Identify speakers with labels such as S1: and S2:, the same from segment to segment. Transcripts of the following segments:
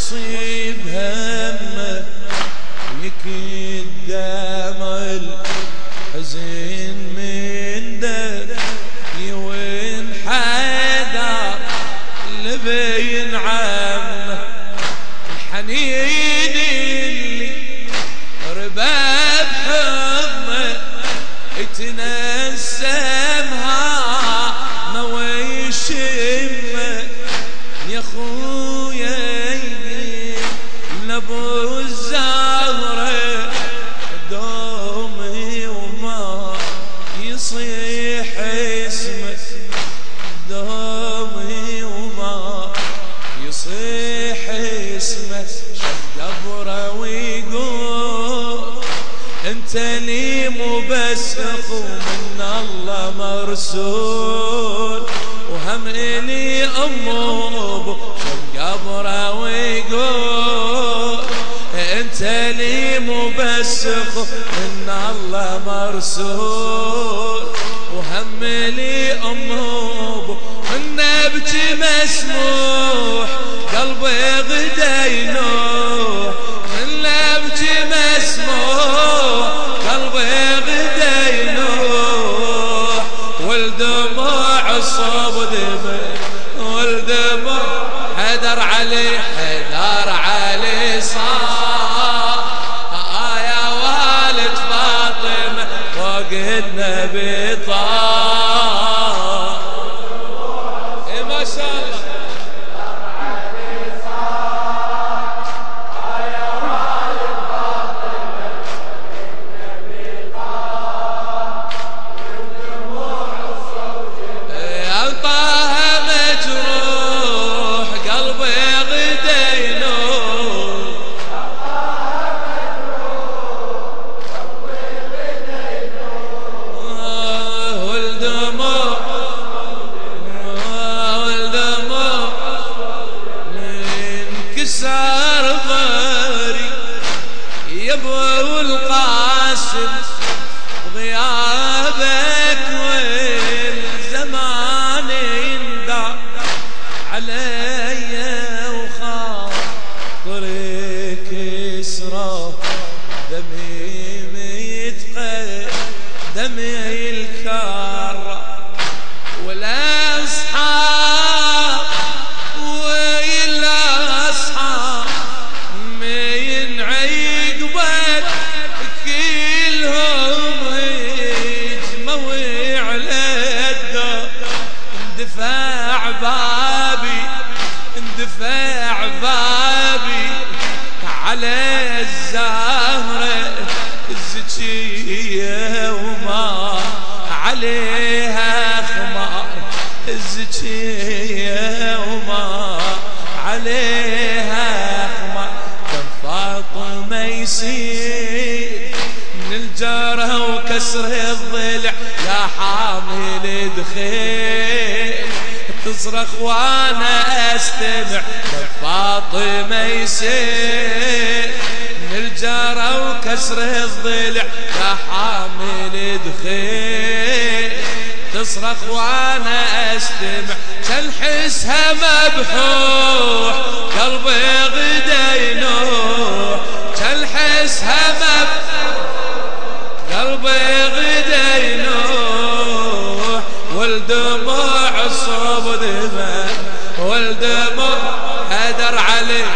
S1: واصيب همه يكد دمع الحزن من دمي وانحدر لبين عمه الحنين اللي رباب حضنه اتنسمها ما ويشمه يا خويا لابو الزهره دومي وما يصيح اسمه دومي وما يصيح اسمه قبره ويقول انت لي مو بس اخو من الله مرسول وهم الي ام وابو قبره ويقول انت لي مو بس اخو من الله مرسول وهم لي ام وابو من ابكي مسموح قلبي غدا ينوح من ابكي مسموح قلبي غدا ينوح والدموع صوب دمع والدموع حدر علي صار يا والد فاطمة فوق النبي طار ما شاء الله صار ظهري يا ابو القاسم غيابك والزمان يندع علي وخاطرك يسرى دمي متقد دمي الكرة والاصحاب اندفاع بابي على الزهرة الزكية وما عليها خمار الزكية وما عليها خمار كم فاطمة يصير من الجرح وكسر الضلع يا حامل دخيل تصرخ وانا استمع فاطمة يسير من الجرى وكسر الضلع يا حامل دخيل تصرخ وانا استمع تنحسها مبحوح قلبي غدا ينوح تنحسها مبحوح قلبي غدا ينوح والدموع صوب دمع والدموع حدر علي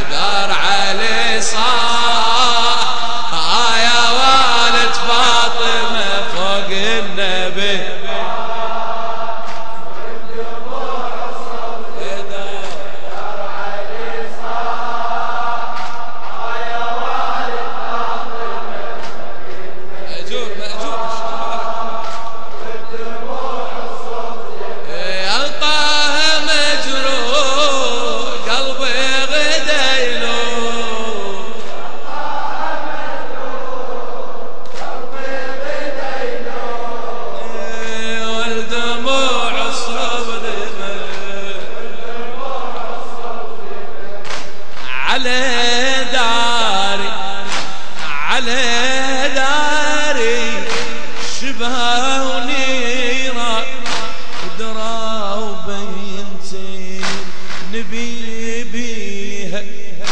S1: صاح يا والد فاطمة فوق النبي والدموع صوب دمع حدر علي صاح يا والد فاطمة مأجور نبي بيها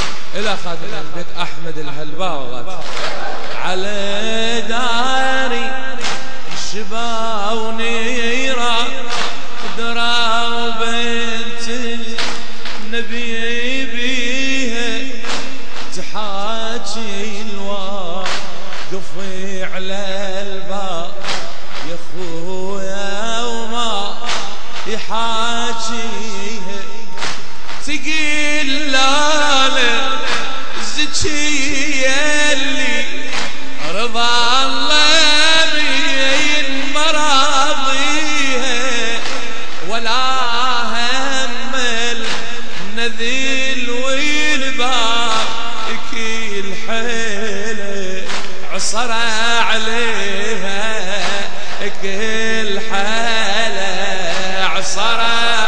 S1: خادم البيت أحمد الهلباوي على داري شبا ونيرة درا وبنت النبي بيها تحاكي الواقف على الباب يا خويا وما يحاكيها تقيل لا زكي اللي رضا الله من مراضيها ولا هم النذيل والباب كل حيله عصر عليها كل حيله عصر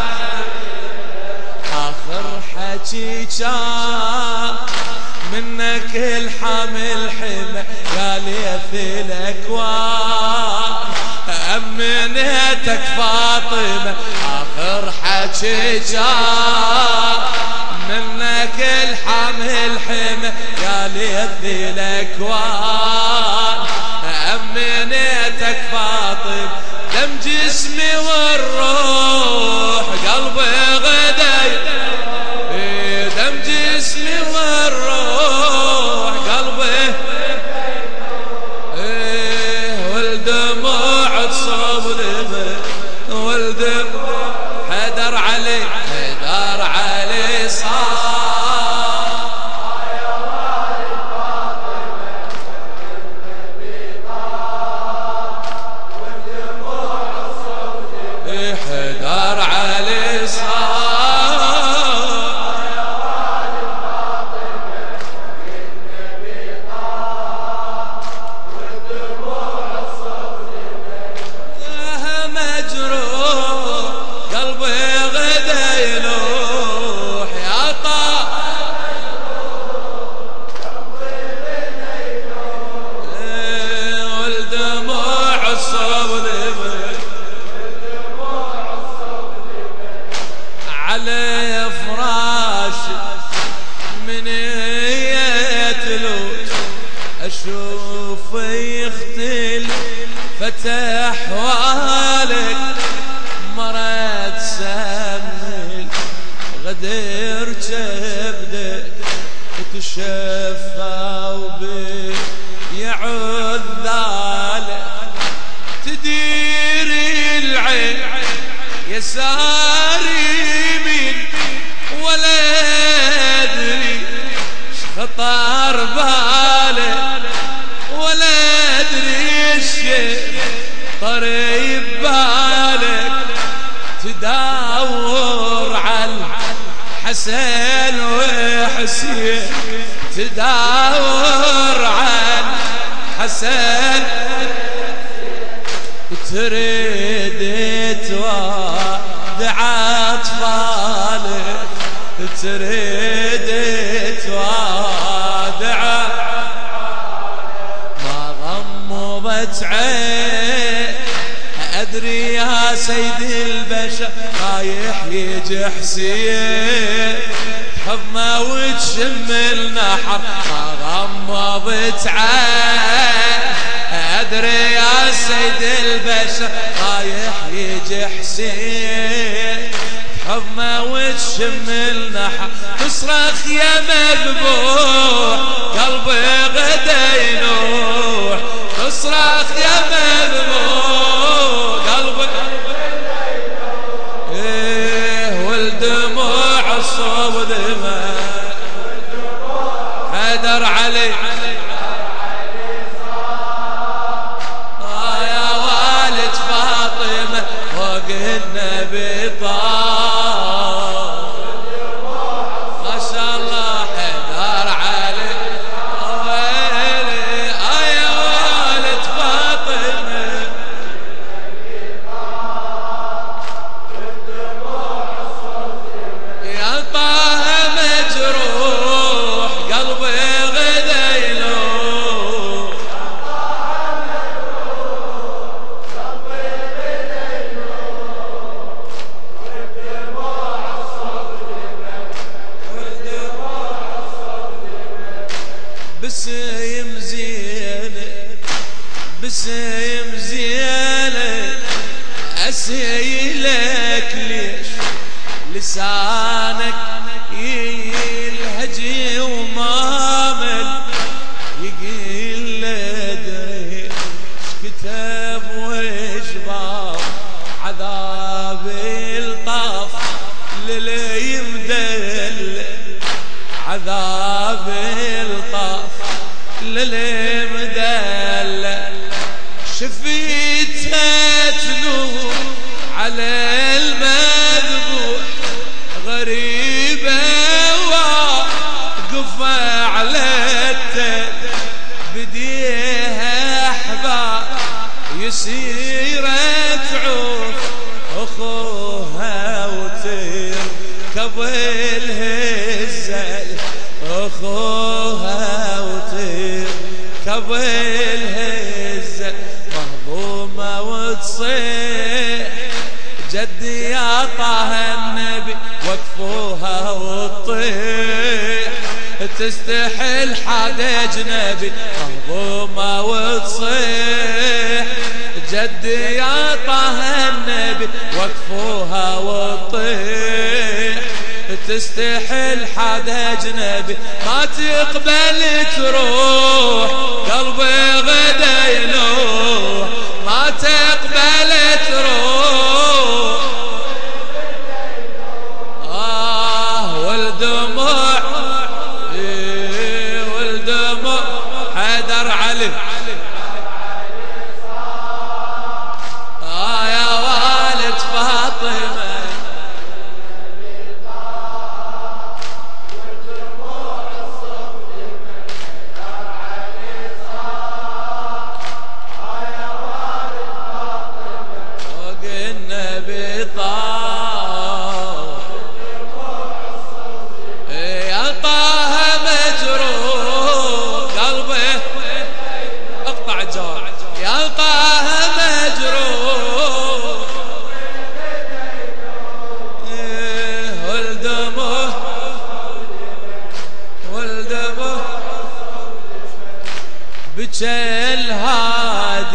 S1: آخر حكي كان منك الحمل حمى يا ليث الأكوان أمنيتك فاطمة آخر حكي كان منك الحمل حمى يا ليث الأكوان أمنيتك فاطمة دم جسمي والروح قلبي غداي دم جسمي والروح قلبي والدموع تصب ذبه والدموع حدر علي صار حدر علي صار على فراش من يتلوج أشوف يختل فتح والك مرات سمل غدر جبدك تشفى وبي يعود ذلك تدير العين يساري من ولا أدري خطر بالك ولا أدري الشيء طريب بالك تدور على حسن وحسين تدور على حسن تريد توادع أطفالك تريد توادع ما غمضت عين أدري يا سيد البشر رايح يجي حسين حضنه وتشم النحر ما غمضت عين أدري يا سيد البشر رايح يجي حسين حضنه وتشم النحر تصرخ يا مذبوح قلبي غدا ينوح تصرخ يا مذبوح قلبي والدموع الصوب دماء حدر علي يا والد فاطمة فوق النبي طار ما شاء الله حدر علي ويلي يا والد فاطمة بسم زينة أسيلك ليش لسانك يلهجي ومامل يقيل لدري كتب وجبار عذاب الطاف للي مدل عذاب الطاف للي مدل شفيتها تنور على المذبوح غريبة واقفة على التل بديها أحباب يسير تعوف أخوها وتركب الهزة أخوها وتركب الهزة مهضومة وتصيح جدي يا طه النبي وقفوها وتطيح تستحل حد اجنبي مهضومة وتصيح جدي يا طه النبي وقفوها وتطيح تستحل حد اجنبي ما تقبل تروح قلبي غدا ينوح ما تقبل تروح والدموع والدموع حيدر علي يا والد فاطمة بجى الهادي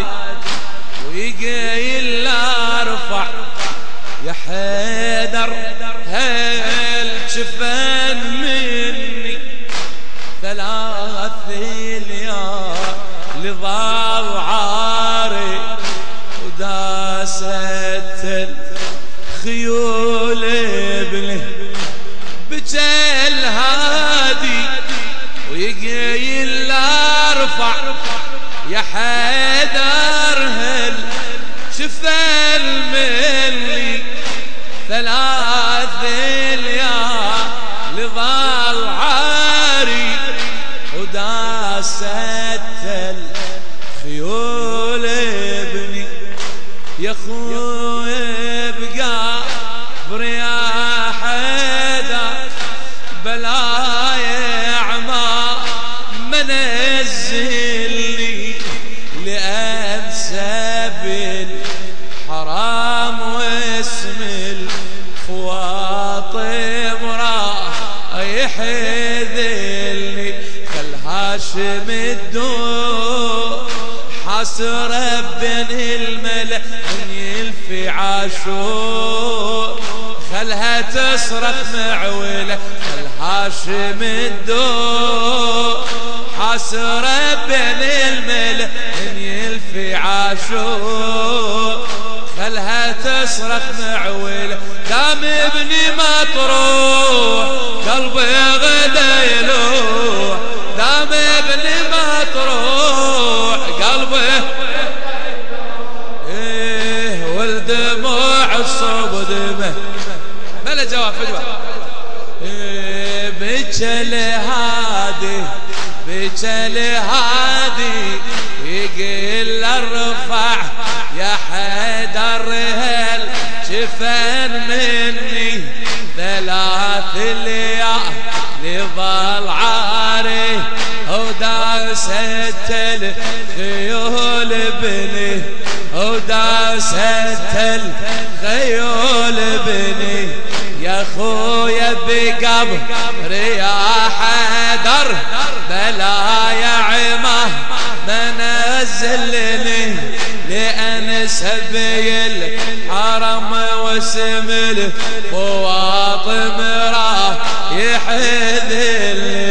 S1: ويقيل لا ارفع يا حيدر هل جفن مني ثلاث ليال لضاع عاري وداست الخيول ابني بجى الهادي ويقيل لا ارفع يا حيدر هل شفل مني ثلاث ليال لظل عاري وداست الخيول ابني يا خويا بقبر يا حيدر بلايا عما منزلني لأنسى بالحرام واسم الفواطم رايح يذلني خل هاشم الدور حسر بن الملأ من يلفي عاشور خلها تصرخ معولة خل هاشم الدور حسر بن الملأ من يلفي عاشور خلها تصرخ معولة دام ابني مطروح قلبي غدا يلوح دام ابني مطروح قلبي والدموع الصوب دمه بلا جواب فجوة بجل هادي بجل هادي يقل الرفع يا حيدر هل شفن مني ثلاث ليال لظل عاري وداست الخيول بني وداست الخيول بني يا خويا بقبر يا حيدر بلا يا عمه ما نزلني لأن سبي الحرم واسم الفواطم راح يحذلني